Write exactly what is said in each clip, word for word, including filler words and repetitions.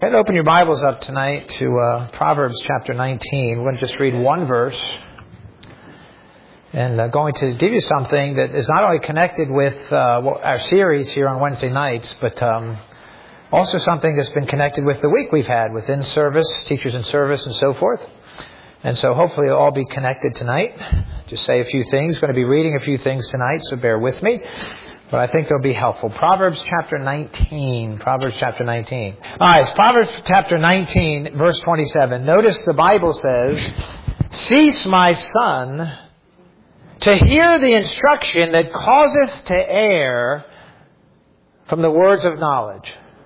Go ahead and open your Bibles up tonight to uh, Proverbs chapter nineteen. We're going to just read one verse. And I'm uh, going to give you something that is not only connected with uh, our series here on Wednesday nights, but um, also something that's been connected with the week we've had within service, teachers in service, and so forth. And so hopefully it'll all be connected tonight. Just say a few things. Going to be reading a few things tonight, so bear with me. But I think they'll be helpful. Proverbs chapter nineteen. Proverbs chapter nineteen. All right, it's Proverbs chapter nineteen, verse twenty-seven. Notice the Bible says, "Cease, my son, to hear the instruction that causeth to err from the words of knowledge."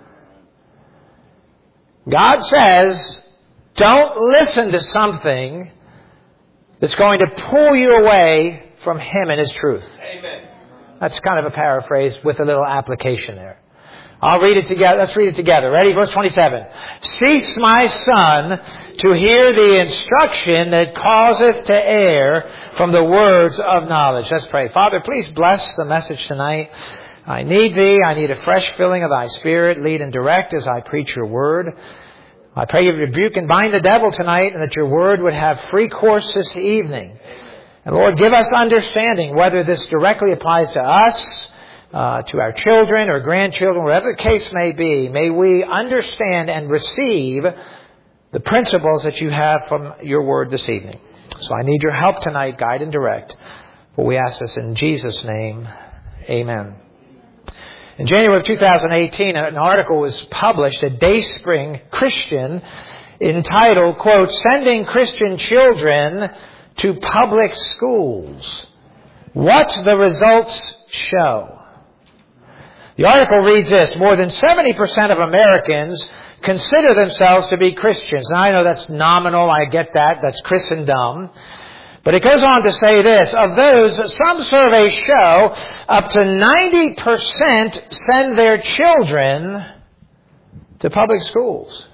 God says, don't listen to something that's going to pull you away from Him and His truth. Amen. That's kind of a paraphrase with a little application there. I'll read it together. Let's read it together. Ready? Verse twenty-seven. "Cease, my son, to hear the instruction that causeth to err from the words of knowledge." Let's pray. Father, please bless the message tonight. I need Thee. I need a fresh filling of Thy Spirit. Lead and direct as I preach Your Word. I pray You rebuke and bind the devil tonight, and that Your Word would have free course this evening. And Lord, give us understanding whether this directly applies to us, uh, to our children or grandchildren, whatever the case may be. May we understand and receive the principles that You have from Your Word this evening. So I need Your help tonight, guide and direct. For we ask this in Jesus' name. Amen. In January of two thousand eighteen, an article was published, a Dayspring Christian, entitled, quote, "Sending Christian Children to Public Schools. What the Results Show." The article reads this: more than seventy percent of Americans consider themselves to be Christians. Now, I know that's nominal. I get that. That's Christendom. But it goes on to say this: of those, some surveys show up to ninety percent send their children to public schools.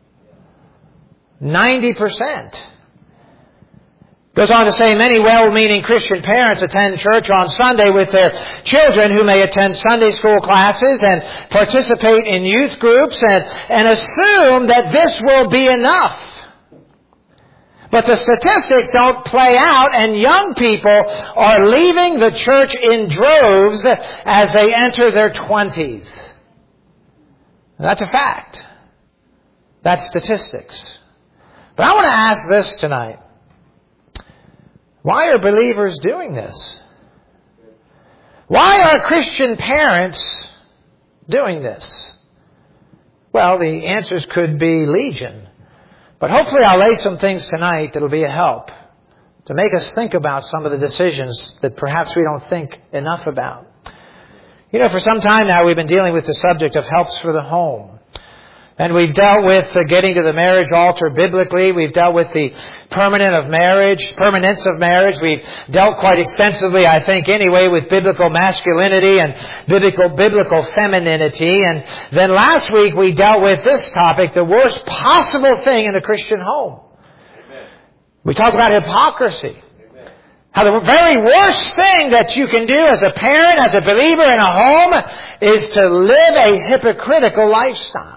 ninety percent. Goes on to say many well-meaning Christian parents attend church on Sunday with their children, who may attend Sunday school classes and participate in youth groups and, and assume that this will be enough. But the statistics don't play out, and young people are leaving the church in droves as they enter their twenties. That's a fact. That's statistics. But I want to ask this tonight. Why are believers doing this? Why are Christian parents doing this? Well, the answers could be legion. But hopefully I'll lay some things tonight that'll be a help to make us think about some of the decisions that perhaps we don't think enough about. You know, for some time now we've been dealing with the subject of helps for the home. And we've dealt with uh, getting to the marriage altar biblically. We've dealt with the permanent of marriage, permanence of marriage. We've dealt quite extensively, I think anyway, with biblical masculinity and biblical biblical femininity. And then last week we dealt with this topic, the worst possible thing in a Christian home. Amen. We talked about hypocrisy. Amen. How the very worst thing that you can do as a parent, as a believer in a home, is to live a hypocritical lifestyle.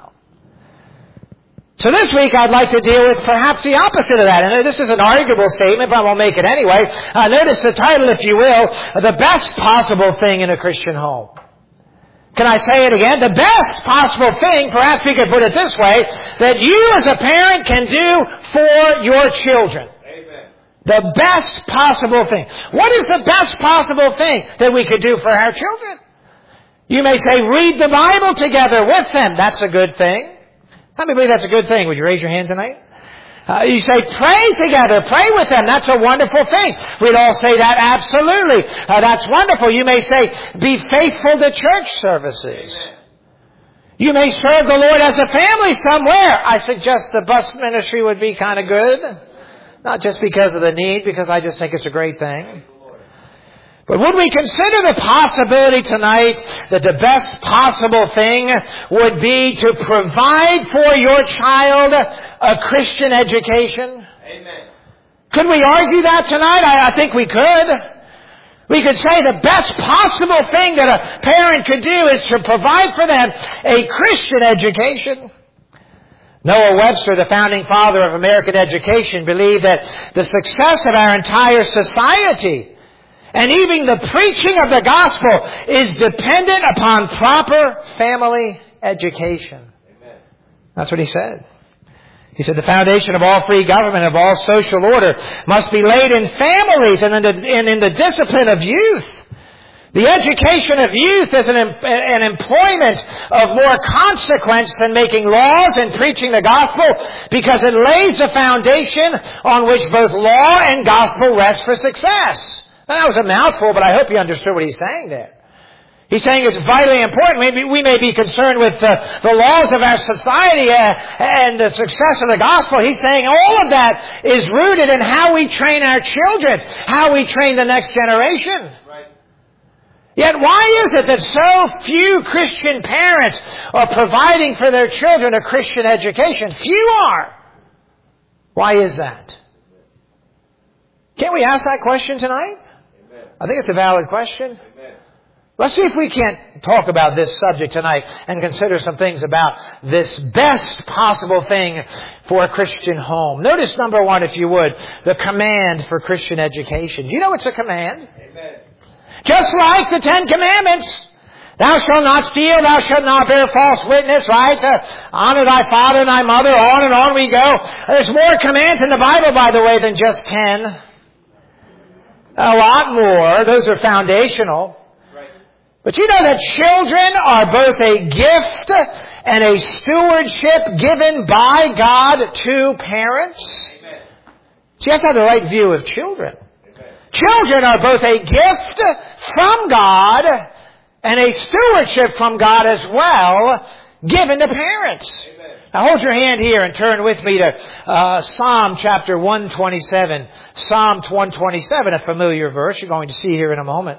So this week I'd like to deal with perhaps the opposite of that. And this is an arguable statement, but I'll make it anyway. Uh, notice the title, if you will, the best possible thing in a Christian home. Can I say it again? The best possible thing, perhaps we could put it this way, that you as a parent can do for your children. Amen. The best possible thing. What is the best possible thing that we could do for our children? You may say, read the Bible together with them. That's a good thing. How many believe that's a good thing? Would you raise your hand tonight? Uh, you say, pray together. Pray with them. That's a wonderful thing. We'd all say that absolutely. Uh, that's wonderful. You may say, be faithful to church services. Amen. You may serve the Lord as a family somewhere. I suggest the bus ministry would be kind of good. Not just because of the need, because I just think it's a great thing. But would we consider the possibility tonight that the best possible thing would be to provide for your child a Christian education? Amen. Could we argue that tonight? I, I think we could. We could say the best possible thing that a parent could do is to provide for them a Christian education. Noah Webster, the founding father of American education, believed that the success of our entire society and even the preaching of the gospel is dependent upon proper family education. Amen. That's what he said. He said the foundation of all free government, of all social order, must be laid in families and in the, and in the discipline of youth. The education of youth is an, an employment of more consequence than making laws and preaching the gospel, because it lays a foundation on which both law and gospel rest for success. Now, that was a mouthful, but I hope you understood what he's saying there. He's saying it's vitally important. Maybe we may be concerned with uh, the laws of our society uh, and the success of the gospel. He's saying all of that is rooted in how we train our children, how we train the next generation. Right. Yet why is it that so few Christian parents are providing for their children a Christian education? Few are. Why is that? Can't we ask that question tonight? Amen. I think it's a valid question. Amen. Let's see if we can't talk about this subject tonight and consider some things about this best possible thing for a Christian home. Notice, number one, if you would, the command for Christian education. Do you know it's a command? Amen. Just like the Ten Commandments. Thou shalt not steal, thou shalt not bear false witness, right? Uh, honor thy father and thy mother, on and on we go. There's more commands in the Bible, by the way, than just ten. A lot more. Those are foundational. But you know that children are both a gift and a stewardship given by God to parents? Amen. See, that's not the right view of children. Amen. Children are both a gift from God and a stewardship from God as well, given to parents. Amen. Now hold your hand here and turn with me to uh, Psalm chapter one twenty-seven. Psalm one twenty-seven, a familiar verse you're going to see here in a moment.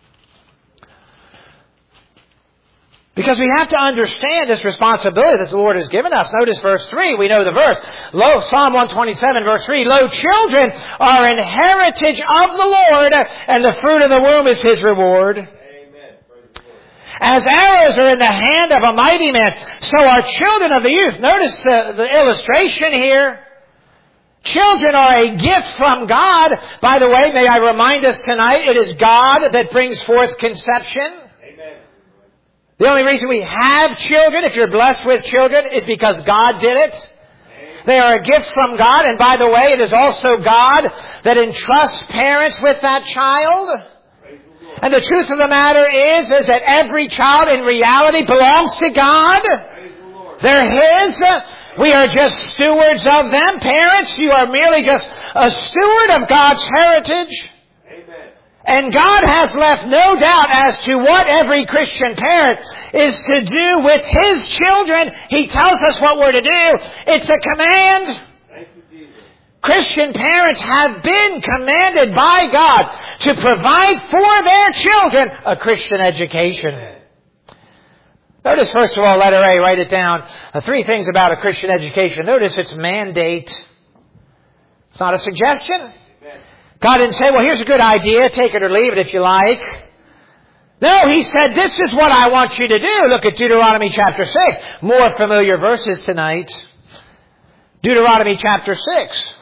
Because we have to understand this responsibility that the Lord has given us. Notice verse three. We know the verse. Lo, Psalm one twenty-seven, verse three. Lo, children are an heritage of the Lord, and the fruit of the womb is His reward. Amen. As arrows are in the hand of a mighty man, so are children of the youth. Notice the, the illustration here. Children are a gift from God. By the way, may I remind us tonight, it is God that brings forth conception. The only reason we have children, if you're blessed with children, is because God did it. They are a gift from God. And by the way, it is also God that entrusts parents with that child. And the truth of the matter is, is that every child in reality belongs to God. They're His. We are just stewards of them. Parents, you are merely just a steward of God's heritage. And God has left no doubt as to what every Christian parent is to do with his children. He tells us what we're to do. It's a command. Thank you, Jesus. Christian parents have been commanded by God to provide for their children a Christian education. Notice, first of all, letter A, write it down. Uh, three things about a Christian education. Notice its mandate. It's not a suggestion. God didn't say, well, here's a good idea. Take it or leave it if you like. No, He said, this is what I want you to do. Look at Deuteronomy chapter six. More familiar verses tonight. Deuteronomy chapter six.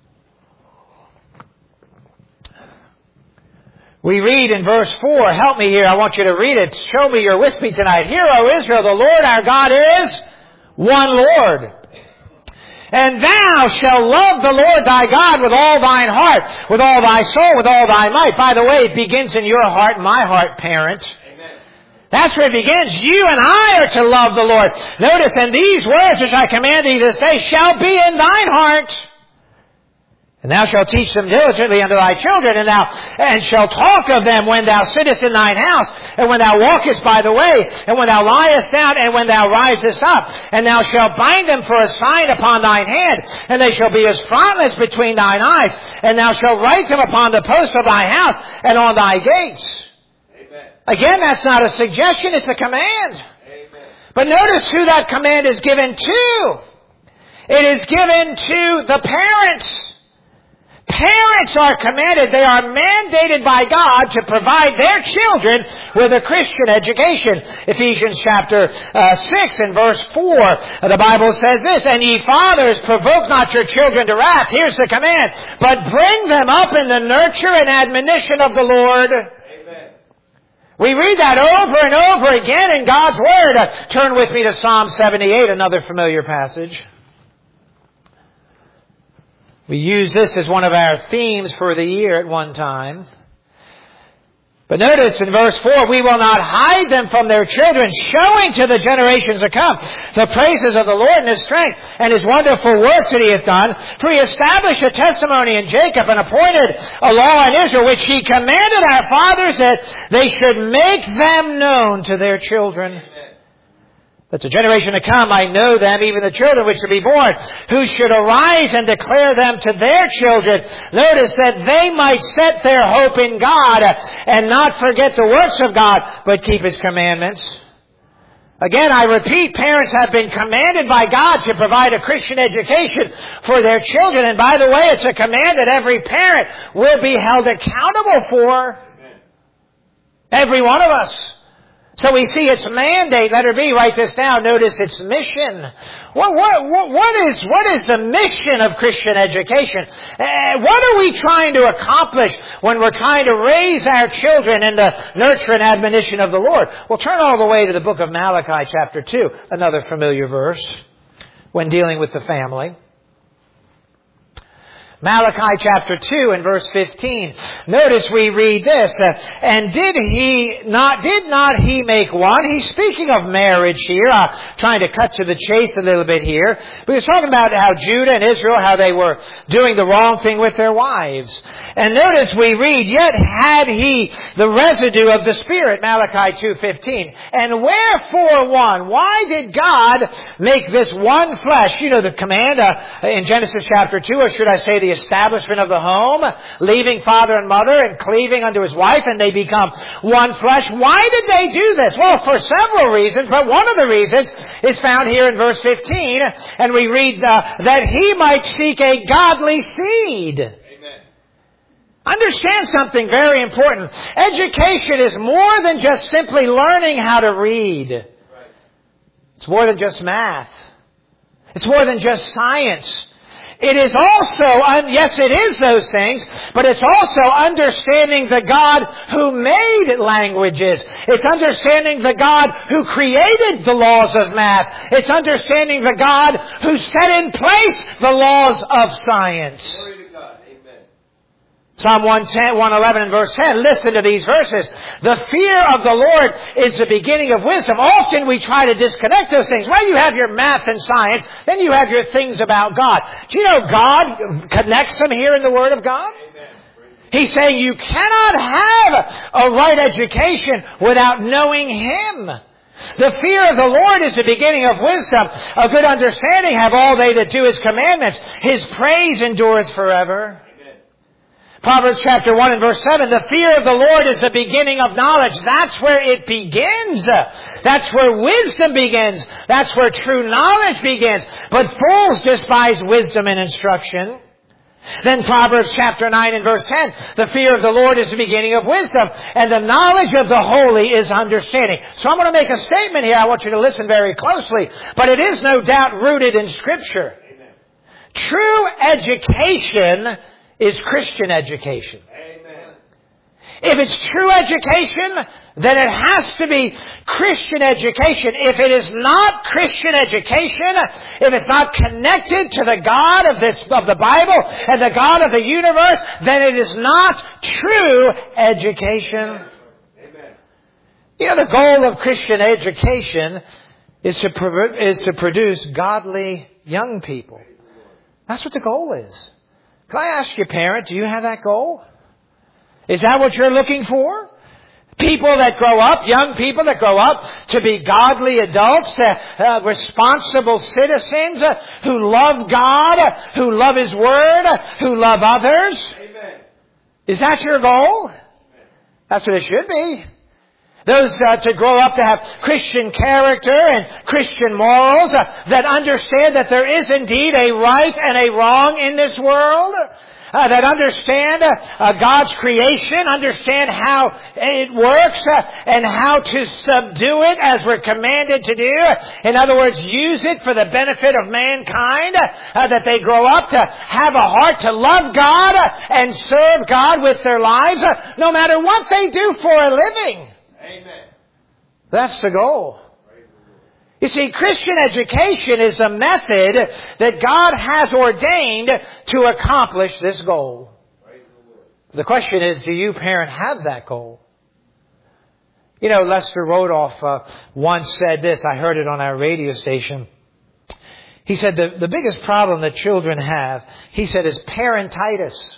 We read in verse four. Help me here. I want you to read it. Show me you're with me tonight. Hear, O Israel, the Lord our God is one Lord. And thou shalt love the Lord thy God with all thine heart, with all thy soul, with all thy might. By the way, it begins in your heart, my heart, parent. Amen. That's where it begins. You and I are to love the Lord. Notice, and these words which I command thee this day shall be in thine heart. And thou shalt teach them diligently unto thy children, and thou and shalt talk of them when thou sittest in thine house, and when thou walkest by the way, and when thou liest down, and when thou risest up. And thou shalt bind them for a sign upon thine hand, and they shall be as frontlets between thine eyes. And thou shalt write them upon the posts of thy house, and on thy gates. Amen. Again, that's not a suggestion, it's a command. Amen. But notice who that command is given to. It is given to the parents. Parents are commanded, they are mandated by God to provide their children with a Christian education. Ephesians chapter uh, six and verse four, uh, the Bible says this, "And ye fathers, provoke not your children to wrath." Here's the command. "But bring them up in the nurture and admonition of the Lord." Amen. We read that over and over again in God's Word. Uh, turn with me to Psalm seventy-eight, another familiar passage. We used this as one of our themes for the year at one time. But notice in verse four, "We will not hide them from their children, showing to the generations to come the praises of the Lord and His strength and His wonderful works that He hath done. For He established a testimony in Jacob and appointed a law in Israel, which He commanded our fathers that they should make them known to their children. That the generation to come might know them, even the children which should be born, who should arise and declare them to their children." Notice that they might set their hope in God and not forget the works of God, but keep His commandments. Again, I repeat, parents have been commanded by God to provide a Christian education for their children. And by the way, it's a command that every parent will be held accountable for. Every one of us. So we see its mandate. Letter B, write this down. Notice its mission. What, what, what, what is, what is the mission of Christian education? Uh, what are we trying to accomplish when we're trying to raise our children in the nurture and admonition of the Lord? Well, turn all the way to the book of Malachi, chapter two, another familiar verse when dealing with the family. Malachi chapter two and verse fifteen. Notice we read this. Uh, and did he not, did not he make one? He's speaking of marriage here. Uh, trying to cut to the chase a little bit here. But he's talking about how Judah and Israel, how they were doing the wrong thing with their wives. And notice we read, "Yet had he the residue of the Spirit," Malachi two fifteen. "And wherefore one?" Why did God make this one flesh? You know the command uh, in Genesis chapter two, or should I say the establishment of the home, leaving father and mother and cleaving unto his wife, and they become one flesh. Why did they do this? Well, for several reasons, but one of the reasons is found here in verse fifteen, and we read uh, that he might seek a godly seed. Amen. Understand something very important. Education is more than just simply learning how to read. Right. It's more than just math. It's more than just science. It is also, yes, it is those things, but it's also understanding the God who made languages. It's understanding the God who created the laws of math. It's understanding the God who set in place the laws of science. Glory to God. Amen. Psalm one eleven and verse ten, listen to these verses. "The fear of the Lord is the beginning of wisdom." Often we try to disconnect those things. Well, you have your math and science, then you have your things about God. Do you know God connects them here in the Word of God? Amen. He's saying you cannot have a right education without knowing Him. The fear of the Lord is the beginning of wisdom. A good understanding have all they that do His commandments. His praise endureth forever. Proverbs chapter one and verse seven, "The fear of the Lord is the beginning of knowledge." That's where it begins. That's where wisdom begins. That's where true knowledge begins. But fools despise wisdom and instruction. Then Proverbs chapter nine and verse ten, "The fear of the Lord is the beginning of wisdom, and the knowledge of the holy is understanding." So I'm going to make a statement here. I want you to listen very closely. But it is no doubt rooted in Scripture. Amen. True education is Christian education. Amen. If it's true education, then it has to be Christian education. If it is not Christian education, if it's not connected to the God of this of the Bible and the God of the universe, then it is not true education. Amen. You know, the goal of Christian education is to pro- is to produce godly young people. That's what the goal is. Can I ask you, parent, do you have that goal? Is that what you're looking for? People that grow up, young people that grow up to be godly adults, uh, uh, responsible citizens uh, who love God, uh, who love His Word, uh, who love others. Amen. Is that your goal? Amen. That's what it should be. Those uh, to grow up to have Christian character and Christian morals, uh, that understand that there is indeed a right and a wrong in this world. uh, that understand uh, uh, God's creation, understand how it works, uh, and how to subdue it as we're commanded to do. In other words, use it for the benefit of mankind, uh, that they grow up to have a heart to love God uh, and serve God with their lives, uh, no matter what they do for a living. Amen. That's the goal. You see, Christian education is a method that God has ordained to accomplish this goal. The question is, do you, parent, have that goal? You know, Lester Rodolph uh, once said this. I heard it on our radio station. He said the, the biggest problem that children have, he said, is parentitis.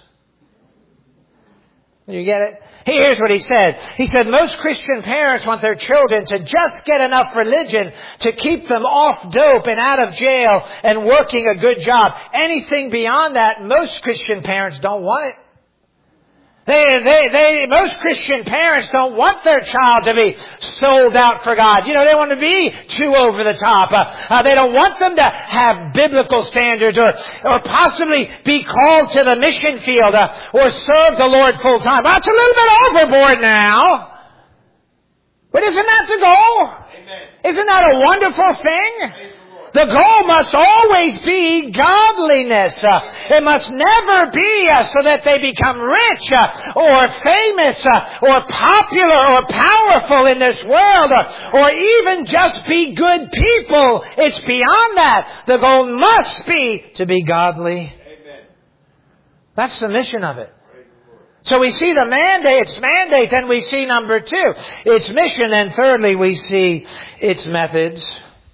You get it? Here's what he said. He said, most Christian parents want their children to just get enough religion to keep them off dope and out of jail and working a good job. Anything beyond that, most Christian parents don't want it. They, they, they, most Christian parents don't want their child to be sold out for God. You know, they want to be too over the top. Uh, uh, they don't want them to have biblical standards or, or possibly be called to the mission field uh, or serve the Lord full time. Well, that's a little bit overboard now. But isn't that the goal? Amen. Isn't that a wonderful thing? The goal must always be godliness. Uh, it must never be uh, so that they become rich uh, or famous uh, or popular or powerful in this world uh, or even just be good people. It's beyond that. The goal must be to be godly. Amen. That's the mission of it. So we see the mandate, its mandate, then we see number two, its mission, and thirdly we see its methods.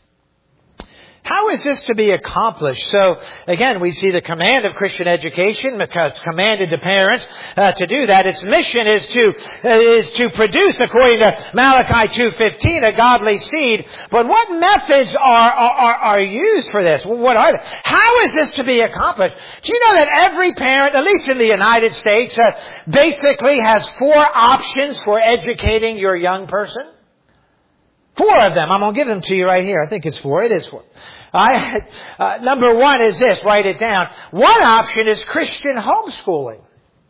How is this to be accomplished? So, again, we see the command of Christian education, because it's commanded to parents uh, to do that. Its mission is to uh, is to produce, according to Malachi two fifteen, a godly seed. But what methods are are, are used for this? What are they? How is this to be accomplished? Do you know that every parent, at least in the United States, uh, basically has four options for educating your young person? Four of them. I'm going to give them to you right here. I think it's four. It is four. I, uh, number one is this. Write it down. One option is Christian homeschooling.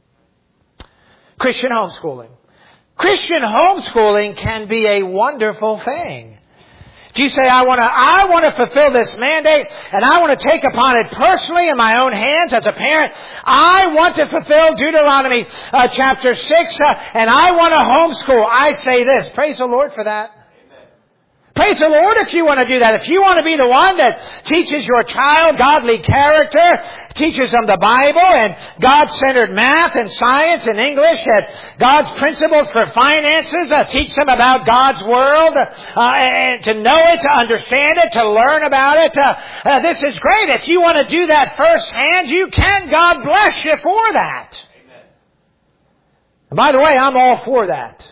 Christian homeschooling. Christian homeschooling can be a wonderful thing. If you say, I want to, I want to fulfill this mandate, and I want to take upon it personally in my own hands as a parent, I want to fulfill Deuteronomy uh, chapter six, uh, and I want to homeschool. I say this. Praise the Lord for that. Praise the Lord if you want to do that. If you want to be the one that teaches your child godly character, teaches them the Bible and God-centered math and science and English, and God's principles for finances, uh, teach them about God's world, uh, and to know it, to understand it, to learn about it. Uh, uh, this is great. If you want to do that firsthand, you can. God bless you for that. Amen. And by the way, I'm all for that.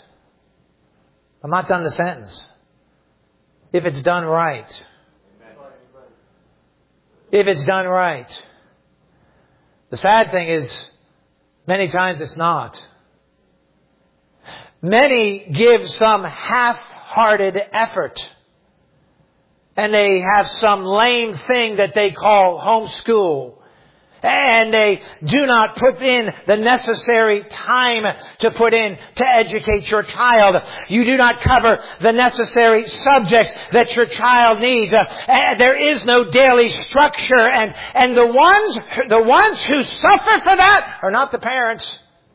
I'm not done the sentence. If it's done right. If it's done right. The sad thing is, many times it's not. Many give some half-hearted effort. And they have some lame thing that they call homeschool. And they do not put in the necessary time to put in to educate your child. You do not cover the necessary subjects that your child needs. Uh, and there is no daily structure. And, and the ones, the ones who suffer for that are not the parents.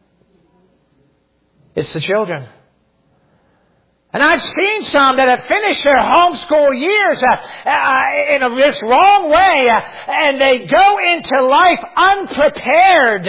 It's the children. And I've seen some that have finished their homeschool years uh, uh, in a, this wrong way, uh, and they go into life unprepared.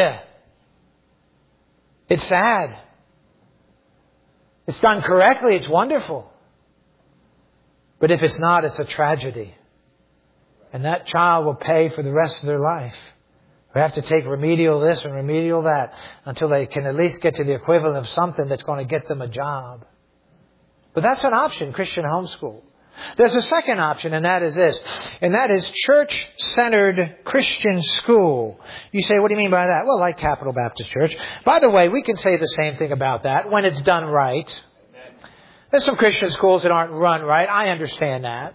It's sad. It's done correctly, it's wonderful. But if it's not, it's a tragedy. And that child will pay for the rest of their life. We have to take remedial this and remedial that until they can at least get to the equivalent of something that's going to get them a job. But that's an option, Christian homeschool. There's a second option, and that is this. And that is church-centered Christian school. You say, what do you mean by that? Well, like Capital Baptist Church. By the way, we can say the same thing about that when it's done right. There's some Christian schools that aren't run right. I understand that.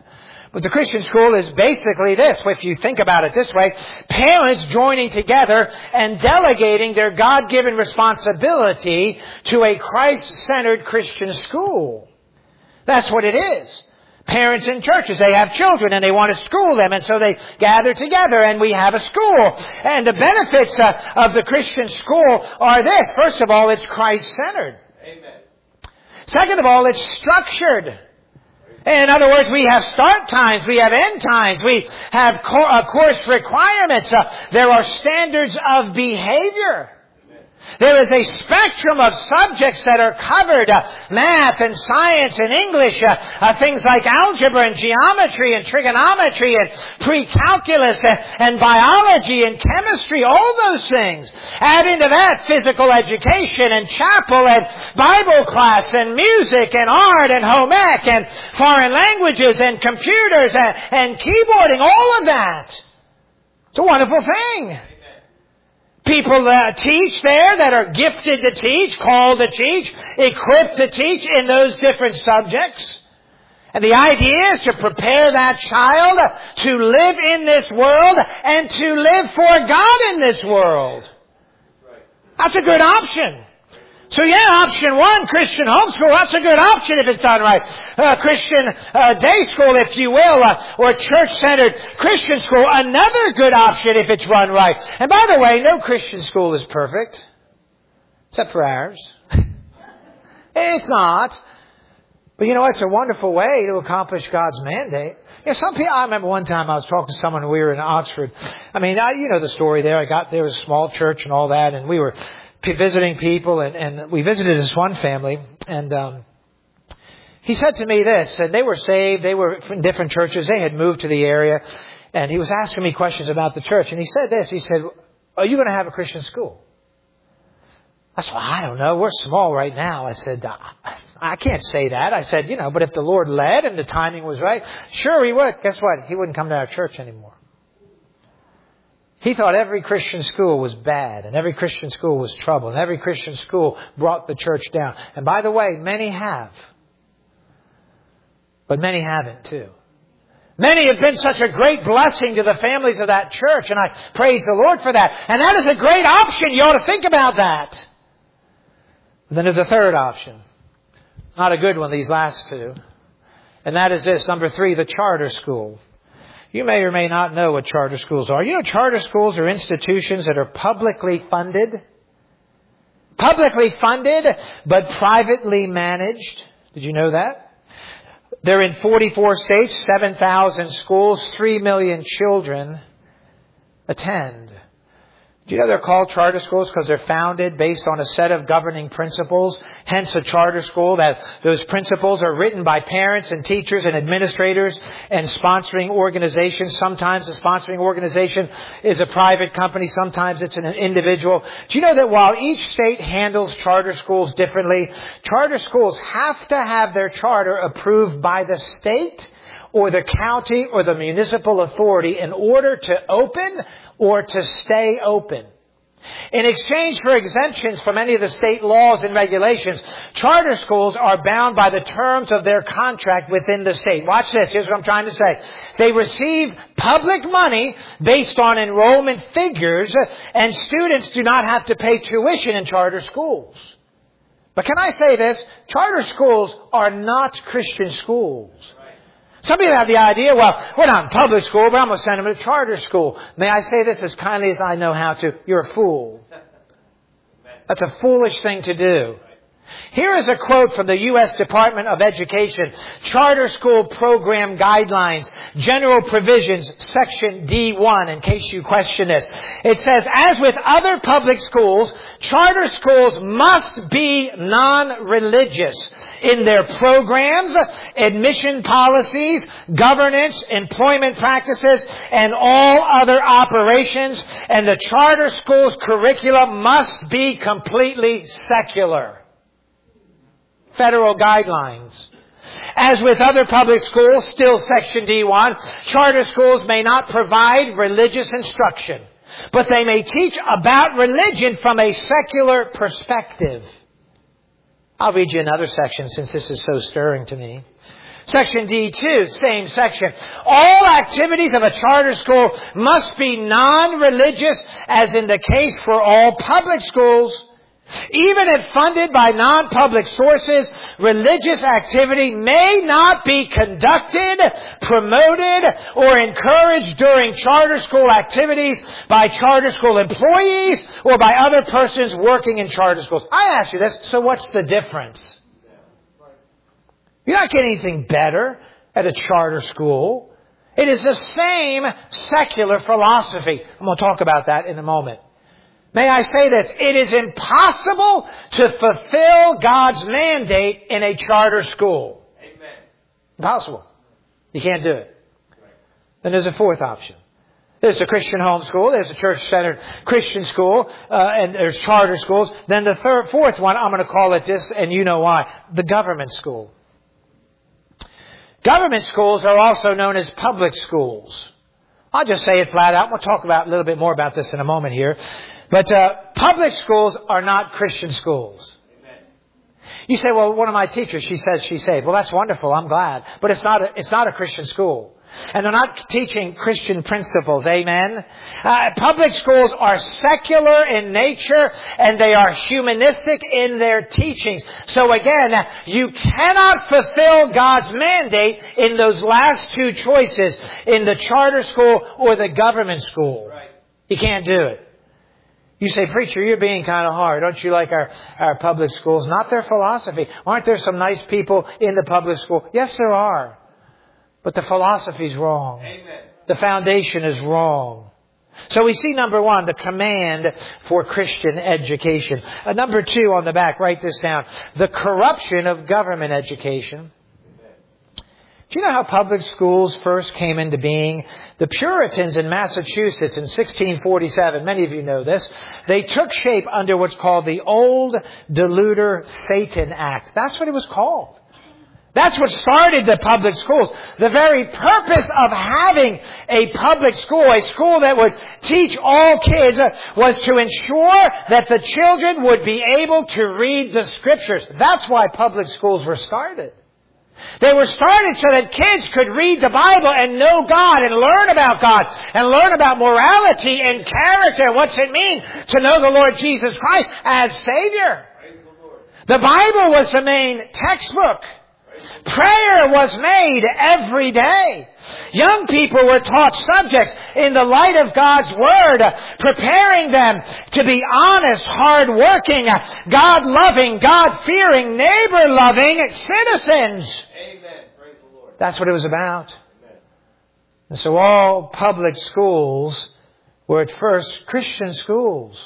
But the Christian school is basically this, if you think about it this way, parents joining together and delegating their God-given responsibility to a Christ-centered Christian school. That's what it is. Parents in churches, they have children and they want to school them, and so they gather together and we have a school. And the benefits uh, of the Christian school are this. First of all, it's Christ-centered. Amen. Second of all, it's structured. In other words, we have start times, we have end times, we have co- uh, course requirements. Uh, there are standards of behavior. There is a spectrum of subjects that are covered, uh, math and science and English, uh, uh, things like algebra and geometry and trigonometry and pre-calculus and, and biology and chemistry, all those things. Add into that physical education and chapel and Bible class and music and art and home ec and foreign languages and computers and, and keyboarding, all of that. It's a wonderful thing. People uh, teach there that are gifted to teach, called to teach, equipped to teach in those different subjects. And the idea is to prepare that child to live in this world and to live for God in this world. That's a good option. So yeah, option one, Christian homeschool, that's a good option if it's done right. Uh, Christian uh, day school, if you will, uh, or church-centered Christian school, another good option if it's run right. And by the way, no Christian school is perfect, except for ours. It's not. But you know, it's a wonderful way to accomplish God's mandate. You know, some people, I remember one time I was talking to someone, we were in Oxford. I mean, I, you know the story there. I got, there was a small church and all that, and we were visiting people, and, and we visited this one family, and um, he said to me this, and they were saved, they were from different churches, they had moved to the area, and he was asking me questions about the church, and he said this, he said, are you going to have a Christian school? I said, well, I don't know, we're small right now. I said, I can't say that. I said, you know, but if the Lord led and the timing was right, sure he would. Guess what? He wouldn't come to our church anymore. He thought every Christian school was bad, and every Christian school was trouble, and every Christian school brought the church down. And by the way, many have. But many haven't too. Many have been such a great blessing to the families of that church, and I praise the Lord for that. And that is a great option. You ought to think about that. And then there's a third option. Not a good one, these last two. And that is this, number three, the charter school. You may or may not know what charter schools are. You know, charter schools are institutions that are publicly funded. Publicly funded, but privately managed. Did you know that? They're in forty-four states, seven thousand schools, three million children attend. Do you know they're called charter schools because they're founded based on a set of governing principles? Hence a charter school, that those principles are written by parents and teachers and administrators and sponsoring organizations. Sometimes the sponsoring organization is a private company. Sometimes it's an individual. Do you know that while each state handles charter schools differently, charter schools have to have their charter approved by the state or the county or the municipal authority in order to open or to stay open. In exchange for exemptions from any of the state laws and regulations, charter schools are bound by the terms of their contract within the state. Watch this. Here's what I'm trying to say. They receive public money based on enrollment figures, and students do not have to pay tuition in charter schools. But can I say this? Charter schools are not Christian schools. Some people have the idea, well, we're not in public school, but I'm going to send them to charter school. May I say this as kindly as I know how to? You're a fool. That's a foolish thing to do. Here is a quote from the U S Department of Education, Charter School Program Guidelines, General Provisions, Section D one, in case you question this. It says, as with other public schools, charter schools must be non-religious in their programs, admission policies, governance, employment practices, and all other operations. And the charter school's curriculum must be completely secular. Federal guidelines. As with other public schools, still Section D one, charter schools may not provide religious instruction, but they may teach about religion from a secular perspective. I'll read you another section since this is so stirring to me. Section D two, same section. All activities of a charter school must be non-religious, as in the case for all public schools. Even if funded by non-public sources, religious activity may not be conducted, promoted, or encouraged during charter school activities by charter school employees or by other persons working in charter schools. I ask you this, so what's the difference? You're not getting anything better at a charter school. It is the same secular philosophy. I'm going to talk about that in a moment. May I say this? It is impossible to fulfill God's mandate in a charter school. Amen. Impossible. You can't do it. Then there's a fourth option. There's a Christian home school. There's a church-centered Christian school. Uh, and there's charter schools. Then the third, fourth one, I'm going to call it this, and you know why. The government school. Government schools are also known as public schools. I'll just say it flat out. We'll talk about a little bit more about this in a moment here. But uh, public schools are not Christian schools. Amen. You say, well, one of my teachers, she says she's saved. Well, that's wonderful. I'm glad. But it's not a, it's not a Christian school. And they're not teaching Christian principles. Amen. Uh, public schools are secular in nature and they are humanistic in their teachings. So again, you cannot fulfill God's mandate in those last two choices, in the charter school or the government school. Right. You can't do it. You say, preacher, you're being kind of hard. Don't you like our, our public schools? Not their philosophy. Aren't there some nice people in the public school? Yes, there are. But the philosophy's wrong. Amen. The foundation is wrong. So we see, number one, the command for Christian education. Uh, number two on the back, write this down. The corruption of government education. Do you know how public schools first came into being? The Puritans in Massachusetts in sixteen forty-seven, many of you know this, they took shape under what's called the Old Deluder Satan Act. That's what it was called. That's what started the public schools. The very purpose of having a public school, a school that would teach all kids, was to ensure that the children would be able to read the Scriptures. That's why public schools were started. They were started so that kids could read the Bible and know God and learn about God and learn about morality and character and what's it mean to know the Lord Jesus Christ as Savior. The Bible was the main textbook. Prayer was made every day. Young people were taught subjects in the light of God's Word, preparing them to be honest, hard-working, God-loving, God-fearing, neighbor-loving citizens. Amen. Praise the Lord. That's what it was about. Amen. And so all public schools were at first Christian schools.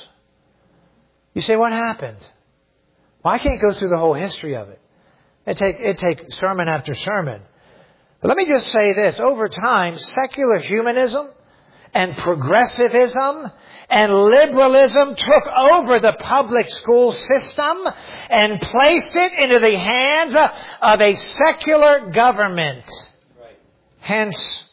You say, what happened? Well, I can't go through the whole history of it. It take, it take sermon after sermon. But let me just say this. Over time, secular humanism and progressivism and liberalism took over the public school system and placed it into the hands of a secular government. Right. Hence,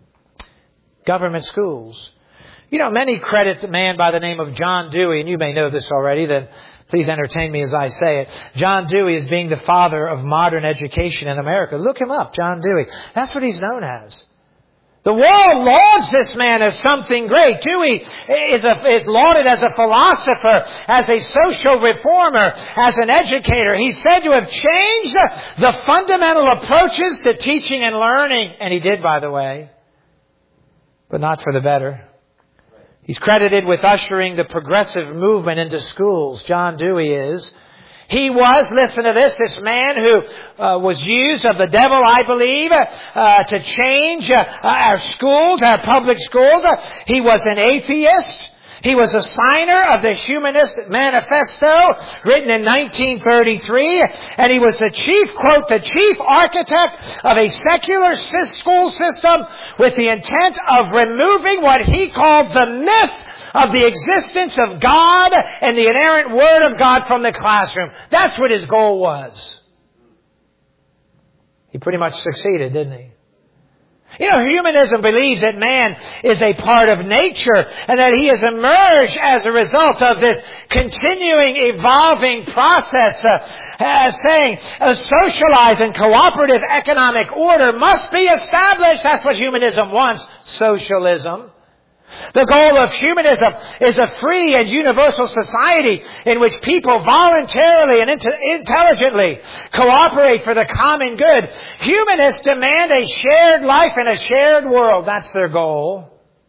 government schools. You know, many credit a man by the name of John Dewey, and you may know this already, then please entertain me as I say it. John Dewey is being the father of modern education in America. Look him up, John Dewey. That's what he's known as. The world lauds this man as something great. Dewey is, a, is lauded as a philosopher, as a social reformer, as an educator. He's said to have changed the fundamental approaches to teaching and learning. And he did, by the way. But not for the better. He's credited with ushering the progressive movement into schools. John Dewey is. He was, listen to this, this man who uh, was used of the devil, I believe, uh, to change uh, our schools, our public schools. He was an atheist. He was a signer of the Humanist Manifesto, written in nineteen thirty-three, and he was the chief, quote, the chief architect of a secular school system with the intent of removing what he called the myth of the existence of God and the inerrant Word of God from the classroom. That's what his goal was. He pretty much succeeded, didn't he? You know, humanism believes that man is a part of nature and that he has emerged as a result of this continuing, evolving process, uh, as saying a socialized and cooperative economic order must be established. That's what humanism wants, socialism. The goal of humanism is a free and universal society in which people voluntarily and int- intelligently cooperate for the common good. Humanists demand a shared life in a shared world. That's their goal.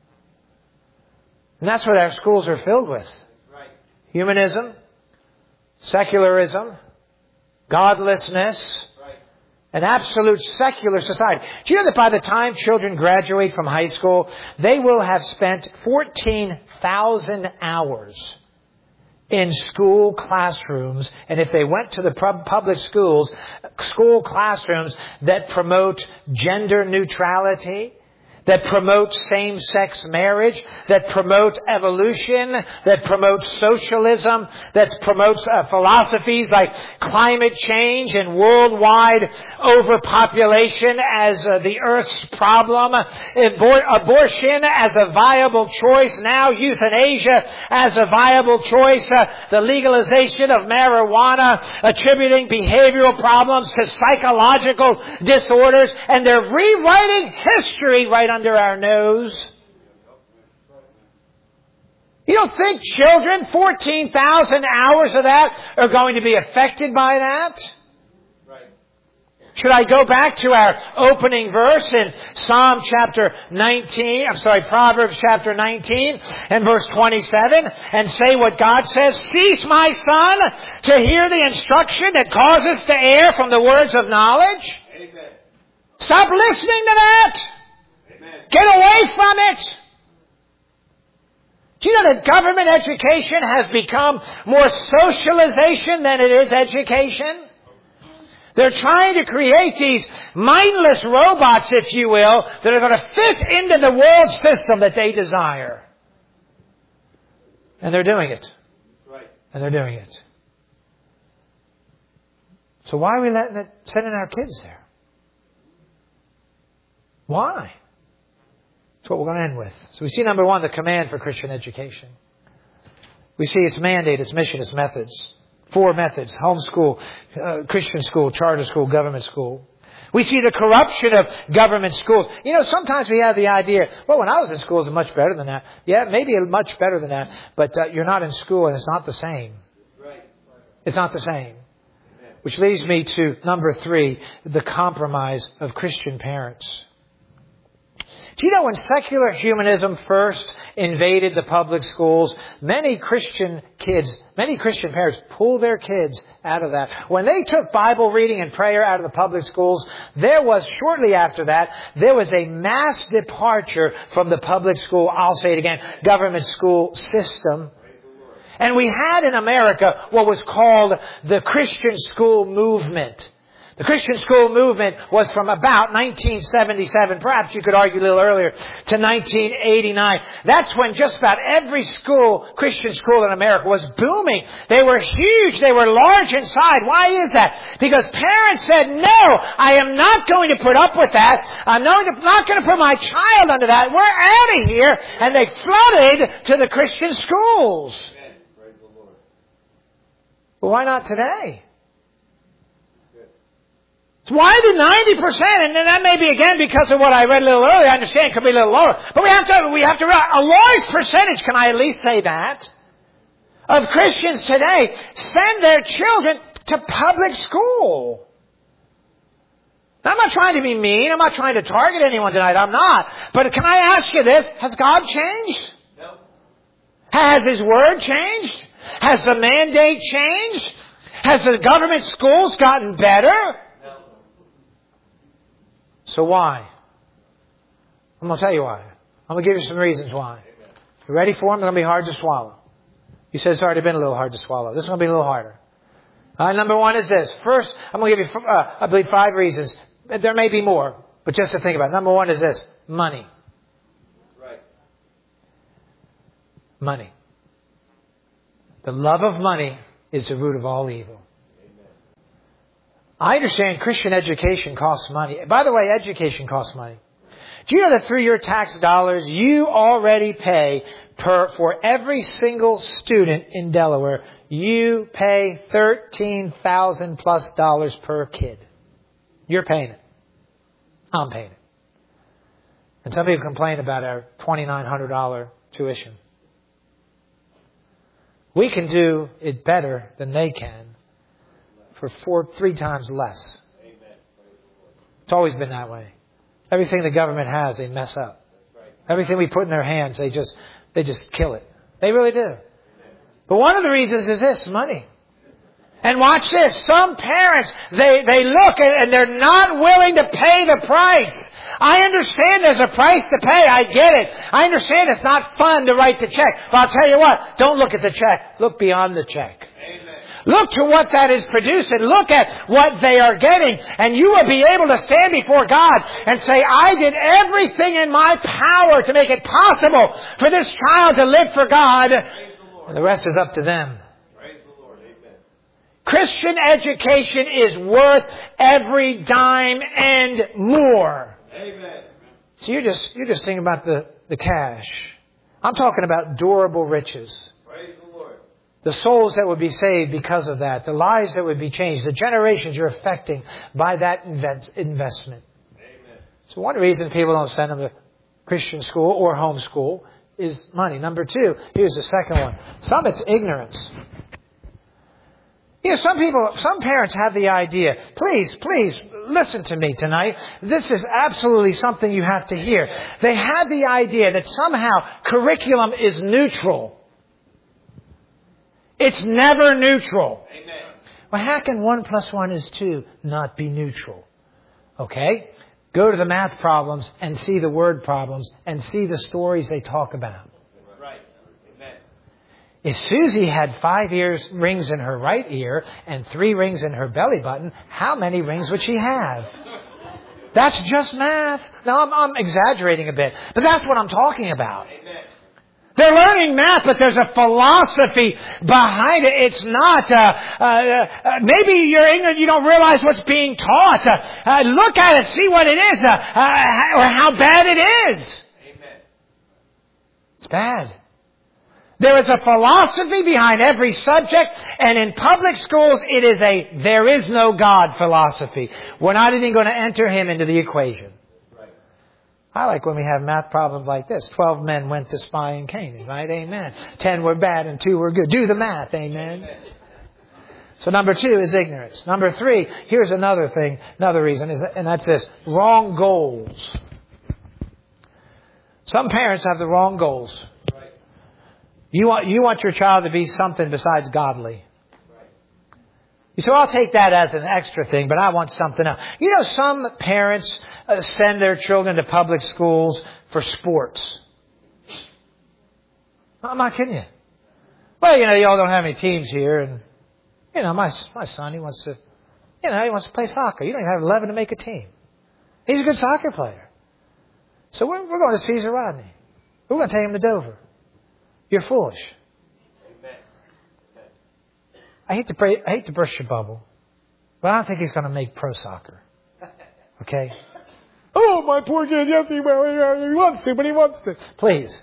And that's what our schools are filled with. Humanism, secularism, godlessness, an absolute secular society. Do you know that by the time children graduate from high school, they will have spent fourteen thousand hours in school classrooms, and if they went to the public schools, school classrooms that promote gender neutrality, that promote same-sex marriage, that promote evolution, that promote socialism, that promotes uh, philosophies like climate change and worldwide overpopulation as uh, the Earth's problem, abor- abortion as a viable choice, now euthanasia as a viable choice, uh, the legalization of marijuana, attributing behavioral problems to psychological disorders, and they're rewriting history right under our nose. You don't think children, fourteen thousand hours of that, are going to be affected by that? Right. Should I go back to our opening verse in Psalm chapter nineteen, I'm sorry, Proverbs chapter nineteen and verse twenty-seven and say what God says? Cease, my son, to hear the instruction that causes to err from the words of knowledge. Amen. Stop listening to that. Get away from it! Do you know that government education has become more socialization than it is education? They're trying to create these mindless robots, if you will, that are going to fit into the world system that they desire. And they're doing it. Right. And they're doing it. So why are we letting it, sending our kids there? Why? That's what we're going to end with. So we see, number one, the command for Christian education. We see its mandate, its mission, its methods. Four methods: homeschool, uh, Christian school, charter school, government school. We see the corruption of government schools. You know, sometimes we have the idea, well, when I was in school, it was much better than that. Yeah, maybe much better than that, but uh, you're not in school and it's not the same. It's not the same. Which leads me to number three, the compromise of Christian parents. Do you know when secular humanism first invaded the public schools, many Christian kids, many Christian parents pulled their kids out of that. When they took Bible reading and prayer out of the public schools, there was, shortly after that, there was a mass departure from the public school, I'll say it again, government school system. And we had in America what was called the Christian school movement. The Christian school movement was from about nineteen seventy-seven, perhaps you could argue a little earlier, to nineteen eighty-nine. That's when just about every school, Christian school in America, was booming. They were huge. They were large inside. Why is that? Because parents said, no, I am not going to put up with that. I'm not going to put my child under that. We're out of here. And they flooded to the Christian schools. But why not today? So why do ninety percent, and that may be again because of what I read a little earlier, I understand it could be a little lower, but we have to, we have to realize, a large percentage, can I at least say that, of Christians today send their children to public school. Now, I'm not trying to be mean, I'm not trying to target anyone tonight, I'm not. But can I ask you this, has God changed? No. Has His Word changed? Has the mandate changed? Has the government schools gotten better? So why? I'm going to tell you why. I'm going to give you some reasons why. You ready for them? They're going to be hard to swallow. You said it's already been a little hard to swallow. This is going to be a little harder. All right, number one is this. First, I'm going to give you, uh, I believe, five reasons. There may be more, but just to think about it. Number one is this. Money. Right. Money. The love of money is the root of all evil. I understand Christian education costs money. By the way, education costs money. Do you know that through your tax dollars, you already pay per, for every single student in Delaware, you pay thirteen thousand plus dollars per kid. You're paying it. I'm paying it. And some people complain about our twenty-nine hundred dollars tuition. We can do it better than they can for four, three times less. It's always been that way. Everything the government has, they mess up. Everything we put in their hands, they just they just kill it. They really do. But one of the reasons is this, money. And watch this. Some parents, they, they look and they're not willing to pay the price. I understand there's a price to pay. I get it. I understand it's not fun to write the check. But I'll tell you what, don't look at the check. Look beyond the check. Amen. Look to what that is producing. Look at what they are getting. And you will be able to stand before God and say, I did everything in my power to make it possible for this child to live for God. And the rest is up to them. Christian education is worth every dime and more. Amen. So you're just you're just thinking about the, the cash. I'm talking about durable riches. Praise the Lord. The souls that would be saved because of that. The lives that would be changed. The generations you're affecting by that investment. Amen. So one reason people don't send them to Christian school or homeschool is money. Number two, here's the second one. Some it's ignorance. You know, some people, some parents have the idea, please, please, listen to me tonight. This is absolutely something you have to hear. They have the idea that somehow curriculum is neutral. It's never neutral. Amen. Well, how can one plus one is two not be neutral? Okay? Go to the math problems and see the word problems and see the stories they talk about. If Susie had five ears, rings in her right ear and three rings in her belly button, how many rings would she have? That's just math. Now, I'm, I'm exaggerating a bit, but that's what I'm talking about. They're learning math, but there's a philosophy behind it. It's not, uh, uh, uh, maybe you're ignorant, you don't realize what's being taught. Uh, uh, look at it, see what it is, uh, uh, or how bad it is. It's bad. There is a philosophy behind every subject, and in public schools it is a there is no God philosophy. We're not even going to enter Him into the equation. Right. I like when we have math problems like this. Twelve men went to spy in Canaan, right? Amen. Ten were bad and two were good. Do the math, amen. Amen. So number two is ignorance. Number three, here's another thing, another reason, is, and that's this, wrong goals. Some parents have the wrong goals. You want, you want your child to be something besides godly. You say, well, I'll take that as an extra thing, but I want something else. You know, some parents uh, send their children to public schools for sports. I'm not kidding you. Well, you know, y'all don't have any teams here, and, you know, my my son, he wants to, you know, he wants to play soccer. You don't even have eleven to make a team. He's a good soccer player. So we're, we're going to Caesar Rodney. We're going to take him to Dover. You're foolish. Amen. I hate to pray, I hate to burst your bubble, but I don't think he's going to make pro soccer. Okay? Oh, my poor kid. Yes, he will. He wants to, but he wants to. Please.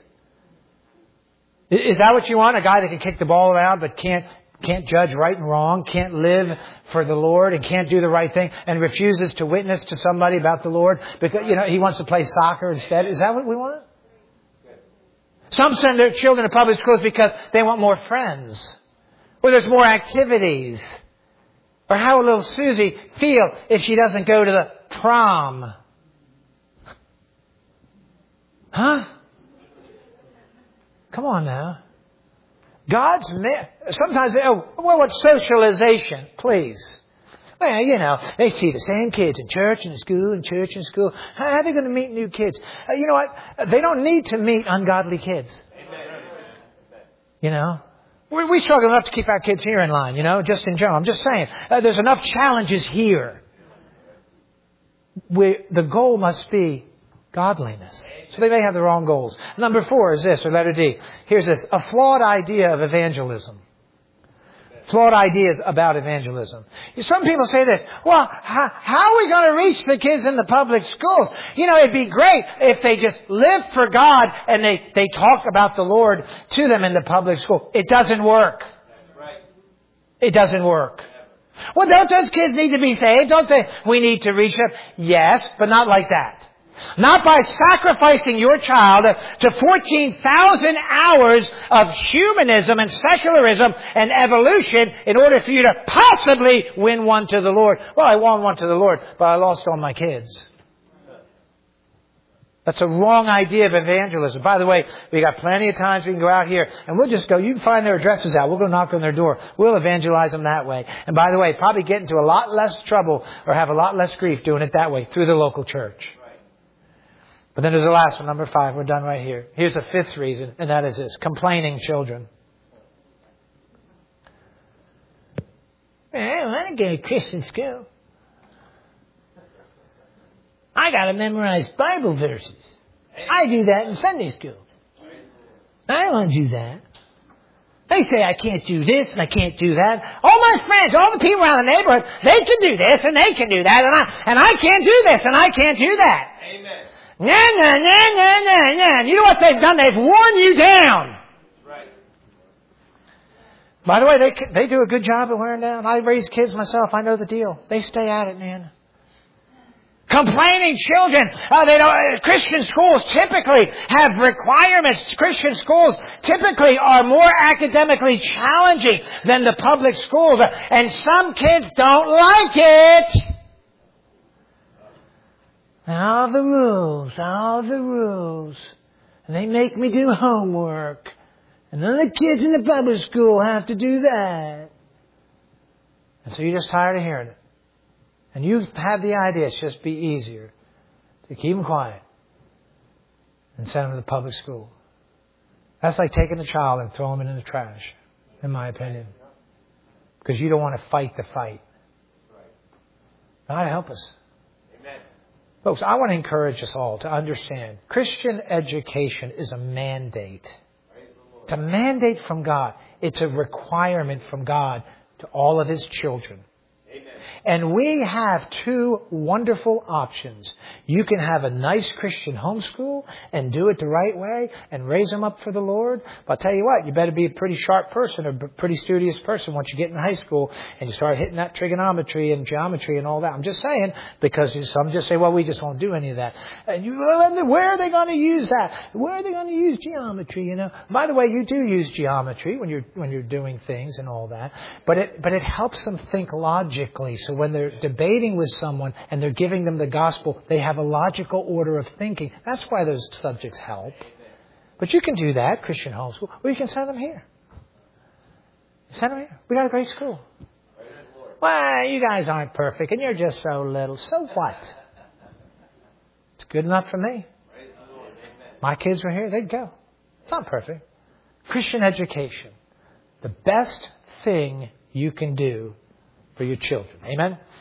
Is that what you want? A guy that can kick the ball around, but can't can't judge right and wrong, can't live for the Lord, and can't do the right thing, and refuses to witness to somebody about the Lord because, you know, he wants to play soccer instead? Is that what we want? Some send their children to public schools because they want more friends. Or there's more activities. Or how will little Susie feel if she doesn't go to the prom? Huh? Come on now. God's... Sometimes, oh, well, what's socialization? Please. Well, you know, they see the same kids in church and school and church and school. How are they going to meet new kids? Uh, you know what? They don't need to meet ungodly kids. Amen. You know? We, we struggle enough to keep our kids here in line, you know, just in general. I'm just saying. Uh, there's enough challenges here. We, the goal must be godliness. So they may have the wrong goals. Number four is this, or letter D. Here's this. A flawed idea of evangelism. Flawed ideas about evangelism. Some people say this, well, how, how are we going to reach the kids in the public schools? You know, it'd be great if they just live for God and they, they talk about the Lord to them in the public school. It doesn't work. It doesn't work. Well, don't those kids need to be saved? Don't they? We need to reach them. Yes, but not like that. Not by sacrificing your child to fourteen thousand hours of humanism and secularism and evolution in order for you to possibly win one to the Lord. Well, I won one to the Lord, but I lost all my kids. That's a wrong idea of evangelism. By the way, we got plenty of times we can go out here and we'll just go, you can find their addresses out. We'll go knock on their door. We'll evangelize them that way. And by the way, probably get into a lot less trouble or have a lot less grief doing it that way through the local church. But then there's the last one, number five. We're done right here. Here's the fifth reason, and that is this. Complaining children. I want to go to Christian school. I got to memorize Bible verses. I do that in Sunday school. I don't want to do that. They say I can't do this and I can't do that. All my friends, all the people around the neighborhood, they can do this and they can do that, and I and I can't do this and I can't do that. Amen. Nah, nah, nah, nah, nah, nah. You know what they've done? They've worn you down. Right. By the way, they they do a good job of wearing down. I raise kids myself. I know the deal. They stay at it, man. Complaining children. Uh, they don't, uh, Christian schools typically have requirements. Christian schools typically are more academically challenging than the public schools. Uh, and some kids don't like it. All the rules, all the rules. And they make me do homework. And then the kids in the public school have to do that. And so you're just tired of hearing it. And you've had the idea it's just be easier to keep them quiet and send them to the public school. That's like taking a child and throwing them in the trash, in my opinion. Because you don't want to fight the fight. God help us. Folks, I want to encourage us all to understand Christian education is a mandate. It's a mandate from God. It's a requirement from God to all of His children. And we have two wonderful options. You can have a nice Christian homeschool and do it the right way and raise them up for the Lord. But I'll tell you what, you better be a pretty sharp person or a pretty studious person once you get in high school and you start hitting that trigonometry and geometry and all that. I'm just saying, because some just say, well, we just won't do any of that. And you, well, where are they going to use that? Where are they going to use geometry? You know. By the way, you do use geometry when you're when you're doing things and all that. But it but it helps them think logically. So when they're debating with someone and they're giving them the gospel, they have a logical order of thinking. That's why those subjects help. But you can do that, Christian homeschool, or you can send them here. Send them here. We got a great school. Well, you guys aren't perfect and you're just so little. So what? It's good enough for me. My kids were here, they'd go. It's not perfect. Christian education. The best thing you can do for your children. Amen?